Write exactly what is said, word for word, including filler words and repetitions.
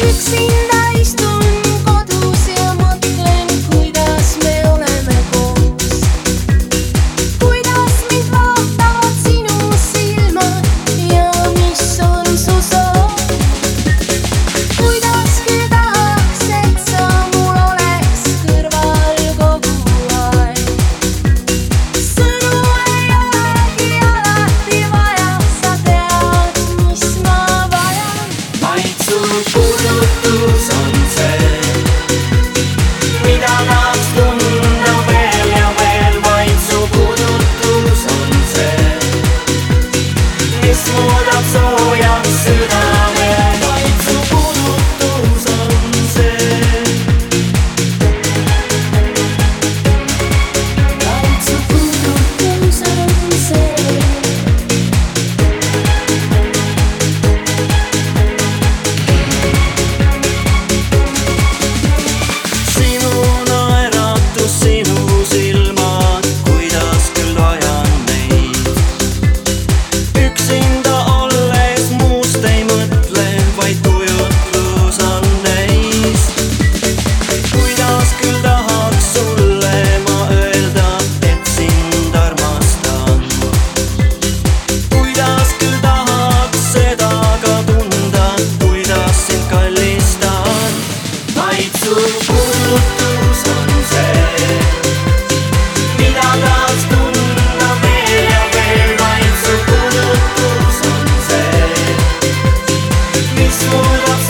üksinda istun kodus ja mõtlen, kuidas me oleme koos. Kuidas mind vaatavad sinu silmad ja mis on su soov. Kuidas küll tahaks, et sa mul oleks kõrval kogu aeg. Sõnu ei olegi alati vaja, sa tead, mis ma vajan. Vaid su puudutus on see, mida tahaks tunda veel ja veel. Vaid su puudutus on see, mis muudab soojaks südame. Vaid su puudutus on see, Vaid su puudutus on see. sinu naeratus, sinu silmad, kuidas küll vajan neid. Üksinda olles muust ei mõtle, vaid kujutlus on neis. Kuidas küll tahaks sulle ma öelda, et sind armastan. Kuidas küll tahaks seda ka tunda, kuidas sind kallistan. Vaid su puudutus on see, mida tahaks tunda veel ja veel. Vaid su puudutus on see, mis muudab